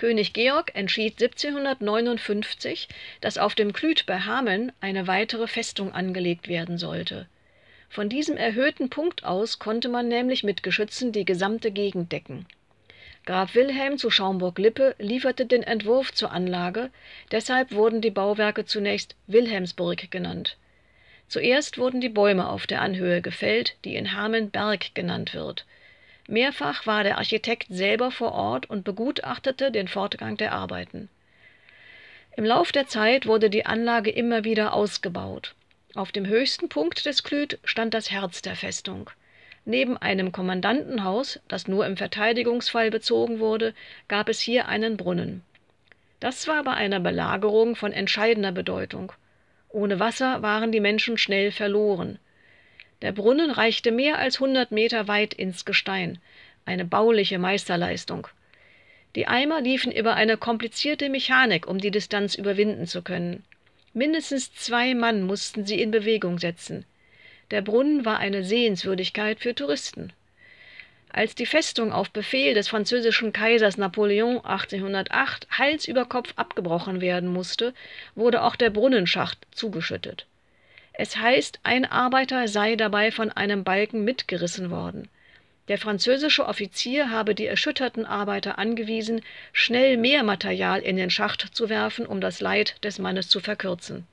König Georg entschied 1759, dass auf dem Klüt bei Hameln eine weitere Festung angelegt werden sollte. Von diesem erhöhten Punkt aus konnte man nämlich mit Geschützen die gesamte Gegend decken. Graf Wilhelm zu Schaumburg-Lippe lieferte den Entwurf zur Anlage, deshalb wurden die Bauwerke zunächst Wilhelmsburg genannt. Zuerst wurden die Bäume auf der Anhöhe gefällt, die in Hameln Berg genannt wird. Mehrfach war der Architekt selber vor Ort und begutachtete den Fortgang der Arbeiten. Im Lauf der Zeit wurde die Anlage immer wieder ausgebaut. Auf dem höchsten Punkt des Klüt stand das Herz der Festung. Neben einem Kommandantenhaus, das nur im Verteidigungsfall bezogen wurde, gab es hier einen Brunnen. Das war bei einer Belagerung von entscheidender Bedeutung. Ohne Wasser waren die Menschen schnell verloren. Der Brunnen reichte mehr als 100 Meter weit ins Gestein, eine bauliche Meisterleistung. Die Eimer liefen über eine komplizierte Mechanik, um die Distanz überwinden zu können. Mindestens 2 Mann mussten sie in Bewegung setzen. Der Brunnen war eine Sehenswürdigkeit für Touristen. Als die Festung auf Befehl des französischen Kaisers Napoleon 1808 Hals über Kopf abgebrochen werden musste, wurde auch der Brunnenschacht zugeschüttet. Es heißt, ein Arbeiter sei dabei von einem Balken mitgerissen worden. Der französische Offizier habe die erschütterten Arbeiter angewiesen, schnell mehr Material in den Schacht zu werfen, um das Leid des Mannes zu verkürzen.